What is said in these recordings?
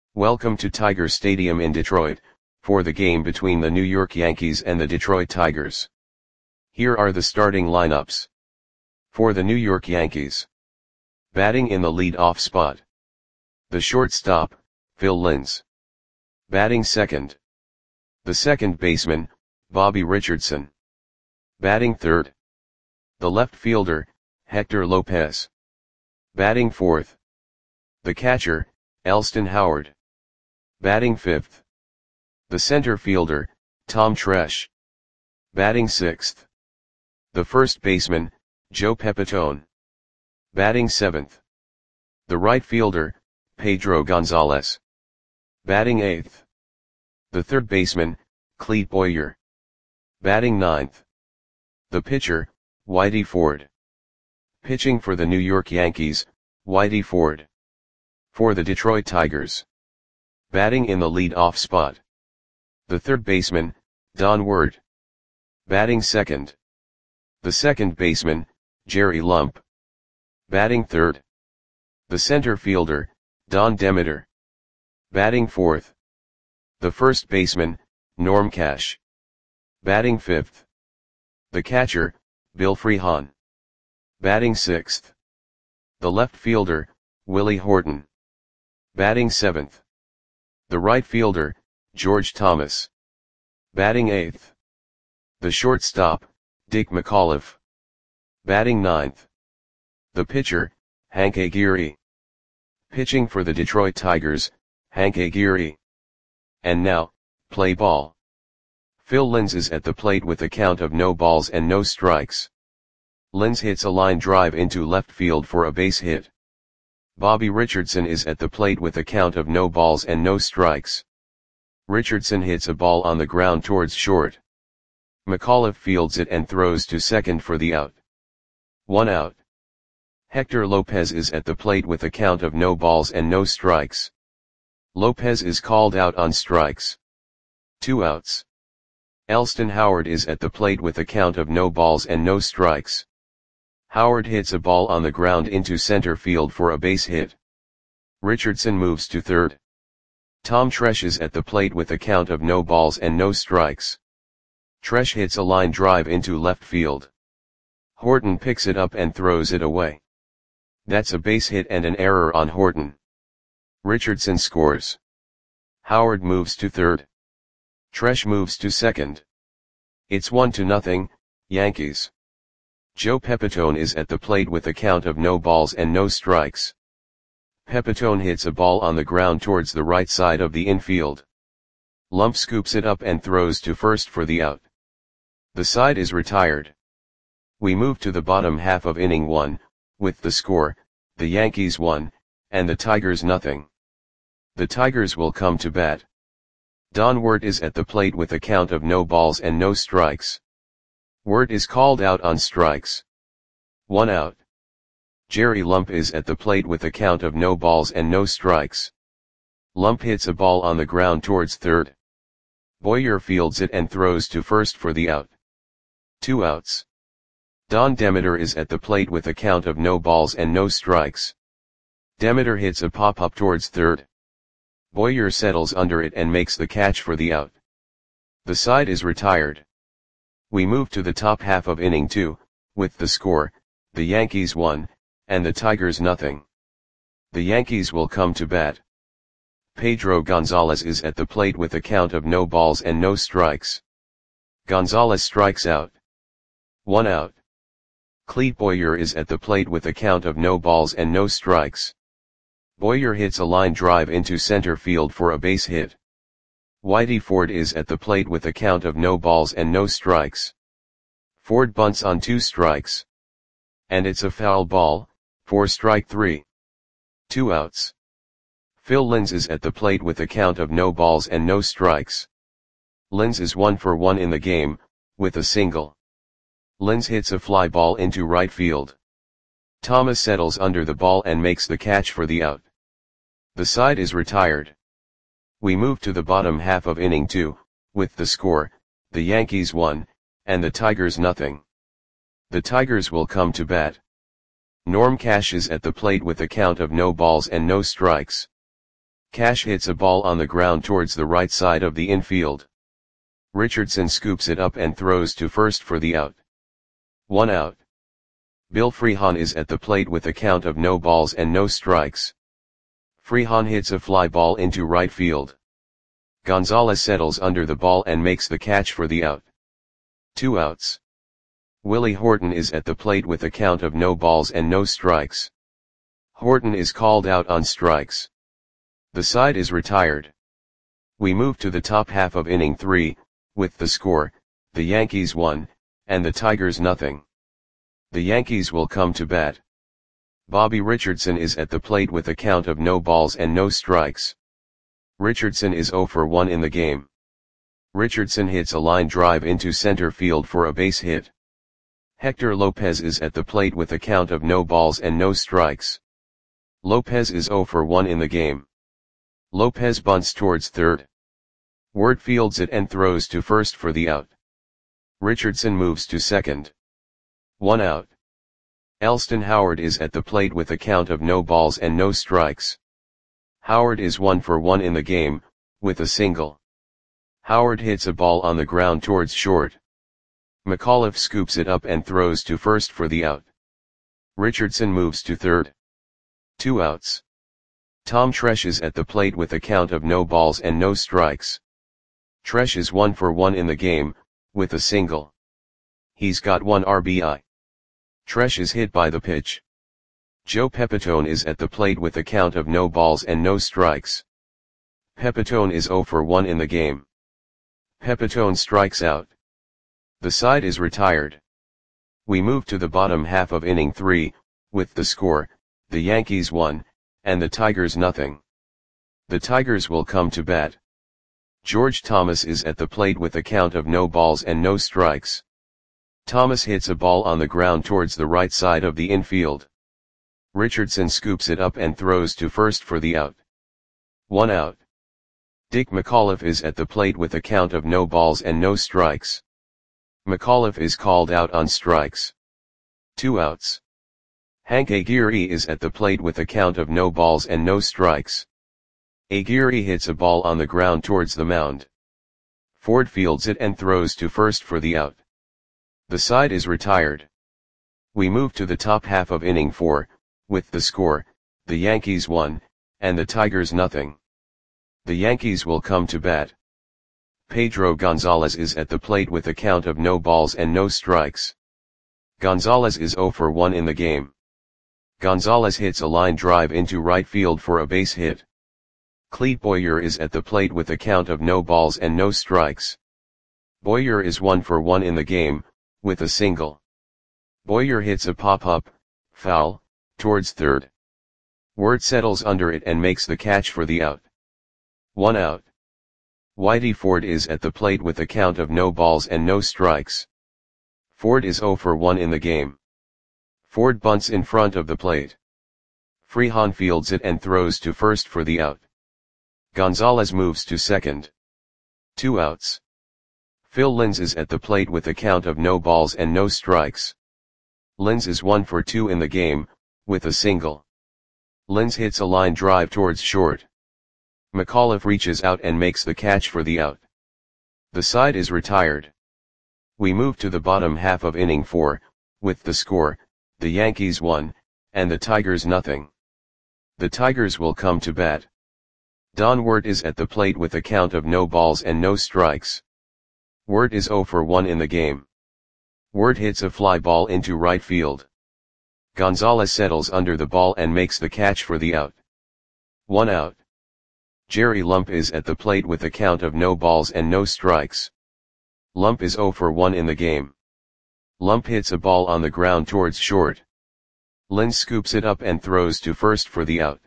Welcome to Tiger Stadium in Detroit, for the game between the New York Yankees and the Detroit Tigers. Here are the starting lineups. For the New York Yankees. Batting in the lead-off spot. The shortstop, Phil Linz. Batting second. The second baseman, Bobby Richardson. Batting third. The left fielder, Hector Lopez. Batting fourth. The catcher, Elston Howard. Batting fifth. The center fielder, Tom Tresh. Batting sixth. The first baseman, Joe Pepitone. Batting seventh. The right fielder, Pedro Gonzalez. Batting eighth. The third baseman, Clete Boyer. Batting ninth. The pitcher, Whitey Ford. Pitching for the New York Yankees, Whitey Ford. For the Detroit Tigers. Batting in the lead-off spot. The third baseman, Don Ward. Batting second. The second baseman, Jerry Lump. Batting third. The center fielder, Don Demeter. Batting fourth. The first baseman, Norm Cash. Batting fifth. The catcher, Bill Freehan. Batting sixth. The left fielder, Willie Horton. Batting seventh. The right fielder, George Thomas. Batting eighth. The shortstop, Dick McAuliffe. Batting ninth. The pitcher, Hank Aguirre. Pitching for the Detroit Tigers, Hank Aguirre. And now, play ball. Phil Linz is at the plate with a count of no balls and no strikes. Linz hits a line drive into left field for a base hit. Bobby Richardson is at the plate with a count of no balls and no strikes. Richardson hits a ball on the ground towards short. McAuliffe fields it and throws to second for the out. 1 out. Hector Lopez is at the plate with a count of no balls and no strikes. Lopez is called out on strikes. 2 outs. Elston Howard is at the plate with a count of no balls and no strikes. Howard hits a ball on the ground into center field for a base hit. Richardson moves to third. Tom Tresh is at the plate with a count of no balls and no strikes. Tresh hits a line drive into left field. Horton picks it up and throws it away. That's a base hit and an error on Horton. Richardson scores. Howard moves to third. Tresh moves to second. It's 1-0, Yankees. Joe Pepitone is at the plate with a count of no balls and no strikes. Pepitone hits a ball on the ground towards the right side of the infield. Lump scoops it up and throws to first for the out. The side is retired. We move to the bottom half of inning 1, with the score, the Yankees 1, and the Tigers 0. The Tigers will come to bat. Don Ward is at the plate with a count of no balls and no strikes. Ward is called out on strikes. 1 out. Jerry Lump is at the plate with a count of no balls and no strikes. Lump hits a ball on the ground towards third. Boyer fields it and throws to first for the out. 2 outs. Don Demeter is at the plate with a count of no balls and no strikes. Demeter hits a pop-up towards third. Boyer settles under it and makes the catch for the out. The side is retired. We move to the top half of inning 2, with the score, the Yankees 1, and the Tigers 0. The Yankees will come to bat. Pedro Gonzalez is at the plate with a count of no balls and no strikes. Gonzalez strikes out. 1 out. Clete Boyer is at the plate with a count of no balls and no strikes. Boyer hits a line drive into center field for a base hit. Whitey Ford is at the plate with a count of no balls and no strikes. Ford bunts on 2 strikes. And it's a foul ball, for strike 3. 2 outs. Phil Linz is at the plate with a count of no balls and no strikes. Linz is 1 for 1 in the game, with a single. Linz hits a fly ball into right field. Thomas settles under the ball and makes the catch for the out. The side is retired. We move to the bottom half of inning 2, with the score, the Yankees 1, and the Tigers 0. The Tigers will come to bat. Norm Cash is at the plate with a count of no balls and no strikes. Cash hits a ball on the ground towards the right side of the infield. Richardson scoops it up and throws to first for the out. 1 out. Bill Freehan is at the plate with a count of no balls and no strikes. Freehan hits a fly ball into right field. Gonzalez settles under the ball and makes the catch for the out. 2 outs. Willie Horton is at the plate with a count of no balls and no strikes. Horton is called out on strikes. The side is retired. We move to the top half of inning 3, with the score, the Yankees 1, and the Tigers nothing. The Yankees will come to bat. Bobby Richardson is at the plate with a count of no balls and no strikes. Richardson is 0 for 1 in the game. Richardson hits a line drive into center field for a base hit. Hector Lopez is at the plate with a count of no balls and no strikes. Lopez is 0 for 1 in the game. Lopez bunts towards third. Ward fields it and throws to first for the out. Richardson moves to second. 1 out. Elston Howard is at the plate with a count of no balls and no strikes. Howard is 1 for 1 in the game, with a single. Howard hits a ball on the ground towards short. McAuliffe scoops it up and throws to first for the out. Richardson moves to third. 2 outs. Tom Tresh is at the plate with a count of no balls and no strikes. Tresh is 1 for 1 in the game, with a single. He's got 1 RBI. Tresh is hit by the pitch. Joe Pepitone is at the plate with a count of no balls and no strikes. Pepitone is 0 for 1 in the game. Pepitone strikes out. The side is retired. We move to the bottom half of inning 3, with the score, the Yankees 1, and the Tigers nothing. The Tigers will come to bat. George Thomas is at the plate with a count of no balls and no strikes. Thomas hits a ball on the ground towards the right side of the infield. Richardson scoops it up and throws to first for the out. 1 out. Dick McAuliffe is at the plate with a count of no balls and no strikes. McAuliffe is called out on strikes. 2 outs. Hank Aguirre is at the plate with a count of no balls and no strikes. Aguirre hits a ball on the ground towards the mound. Ford fields it and throws to first for the out. The side is retired. We move to the top half of inning 4, with the score, the Yankees 1, and the Tigers nothing. The Yankees will come to bat. Pedro Gonzalez is at the plate with a count of no balls and no strikes. Gonzalez is 0 for 1 in the game. Gonzalez hits a line drive into right field for a base hit. Clete Boyer is at the plate with a count of no balls and no strikes. Boyer is 1 for 1 in the game, with a single. Boyer hits a pop-up, foul, towards third. Ward settles under it and makes the catch for the out. 1 out. Whitey Ford is at the plate with a count of no balls and no strikes. Ford is 0 for 1 in the game. Ford bunts in front of the plate. Freehan fields it and throws to first for the out. Gonzalez moves to second. 2 outs. Phil Linz is at the plate with a count of no balls and no strikes. Linz is 1 for 2 in the game, with a single. Linz hits a line drive towards short. McAuliffe reaches out and makes the catch for the out. The side is retired. We move to the bottom half of inning 4, with the score, the Yankees 1, and the Tigers nothing. The Tigers will come to bat. Don Wirt is at the plate with a count of no balls and no strikes. Wirt is 0 for 1 in the game. Wirt hits a fly ball into right field. Gonzalez settles under the ball and makes the catch for the out. 1 out. Jerry Lump is at the plate with a count of no balls and no strikes. Lump is 0 for 1 in the game. Lump hits a ball on the ground towards short. Linz scoops it up and throws to first for the out.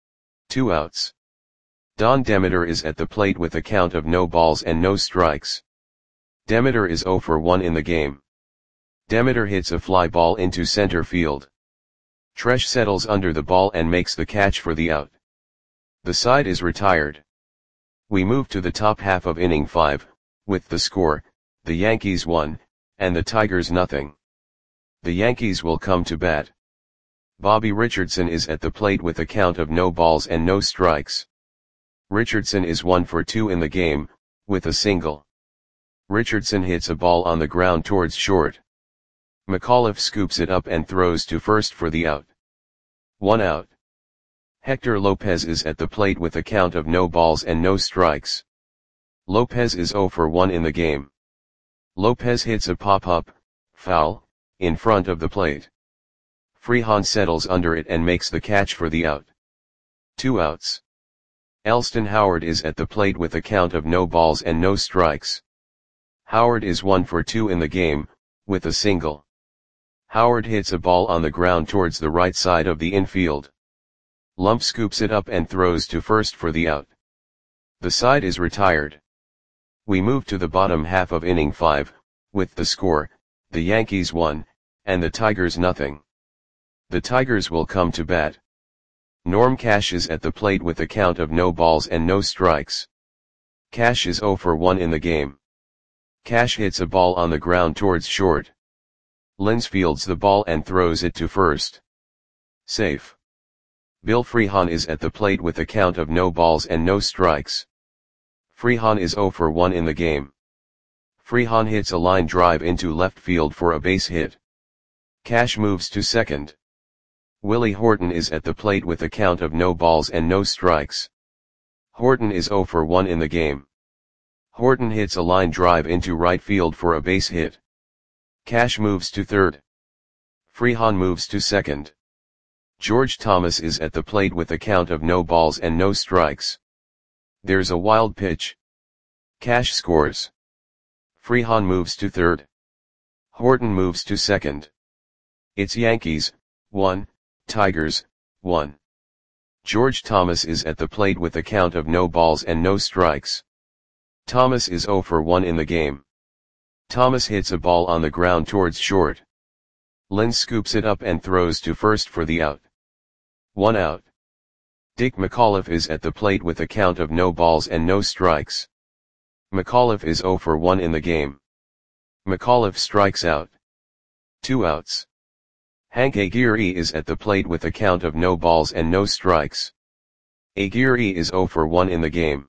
2 outs. Don Demeter is at the plate with a count of no balls and no strikes. Demeter is 0 for 1 in the game. Demeter hits a fly ball into center field. Tresh settles under the ball and makes the catch for the out. The side is retired. We move to the top half of inning 5, with the score, the Yankees 1, and the Tigers nothing. The Yankees will come to bat. Bobby Richardson is at the plate with a count of no balls and no strikes. Richardson is 1 for 2 in the game, with a single. Richardson hits a ball on the ground towards short. McAuliffe scoops it up and throws to first for the out. 1 out. Hector Lopez is at the plate with a count of no balls and no strikes. Lopez is 0 for 1 in the game. Lopez hits a pop-up, foul, in front of the plate. Freehan settles under it and makes the catch for the out. 2 outs. Elston Howard is at the plate with a count of no balls and no strikes. Howard is 1 for 2 in the game, with a single. Howard hits a ball on the ground towards the right side of the infield. Lump scoops it up and throws to first for the out. The side is retired. We move to the bottom half of inning 5, with the score, the Yankees 1, and the Tigers nothing. The Tigers will come to bat. Norm Cash is at the plate with a count of no balls and no strikes. Cash is 0 for 1 in the game. Cash hits a ball on the ground towards short. Lins fields the ball and throws it to first. Safe. Bill Freehan is at the plate with a count of no balls and no strikes. Freehan is 0 for 1 in the game. Freehan hits a line drive into left field for a base hit. Cash moves to second. Willie Horton is at the plate with a count of no balls and no strikes. Horton is 0 for 1 in the game. Horton hits a line drive into right field for a base hit. Cash moves to third. Freehan moves to second. George Thomas is at the plate with a count of no balls and no strikes. There's a wild pitch. Cash scores. Freehan moves to third. Horton moves to second. It's Yankees, 1, Tigers, 1. George Thomas is at the plate with a count of no balls and no strikes. Thomas is 0 for 1 in the game. Thomas hits a ball on the ground towards short. Lins scoops it up and throws to first for the out. 1 out. Dick McAuliffe is at the plate with a count of no balls and no strikes. McAuliffe is 0 for 1 in the game. McAuliffe strikes out. 2 outs. Hank Aguirre is at the plate with a count of no balls and no strikes. Aguirre is 0 for 1 in the game.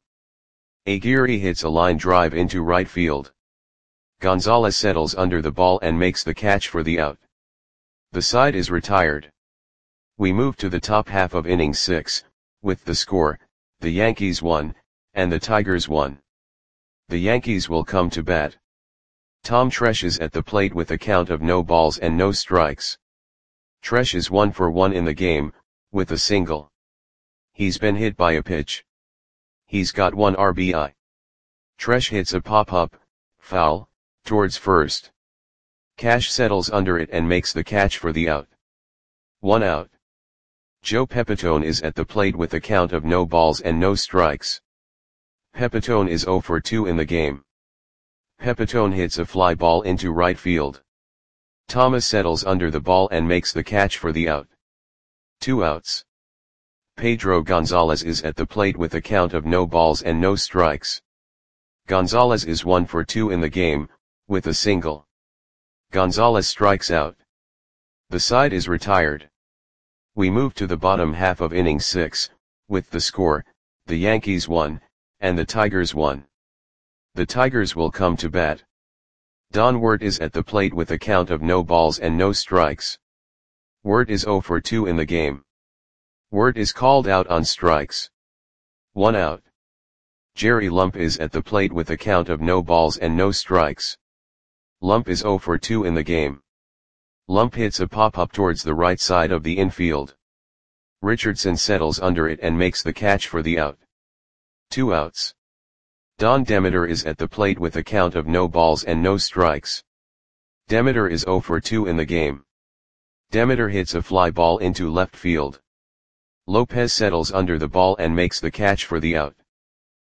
Aguirre hits a line drive into right field. Gonzalez settles under the ball and makes the catch for the out. The side is retired. We move to the top half of inning 6, with the score, the Yankees 1, and the Tigers 1. The Yankees will come to bat. Tom Tresh is at the plate with a count of no balls and no strikes. Tresh is 1 for 1 in the game, with a single. He's been hit by a pitch. He's got 1 RBI. Tresh hits a pop-up, foul, towards first. Cash settles under it and makes the catch for the out. 1 out. Joe Pepitone is at the plate with a count of no balls and no strikes. Pepitone is 0 for 2 in the game. Pepitone hits a fly ball into right field. Thomas settles under the ball and makes the catch for the out. 2 outs. Pedro Gonzalez is at the plate with a count of no balls and no strikes. Gonzalez is 1 for 2 in the game, with a single. Gonzalez strikes out. The side is retired. We move to the bottom half of inning 6, with the score, the Yankees 1, and the Tigers 1. The Tigers will come to bat. Don Wirt is at the plate with a count of no balls and no strikes. Wirt is 0 for 2 in the game. Wirt is called out on strikes. 1 out. Jerry Lump is at the plate with a count of no balls and no strikes. Lump is 0 for 2 in the game. Lump hits a pop-up towards the right side of the infield. Richardson settles under it and makes the catch for the out. 2 outs. Don Demeter is at the plate with a count of no balls and no strikes. Demeter is 0 for 2 in the game. Demeter hits a fly ball into left field. Lopez settles under the ball and makes the catch for the out.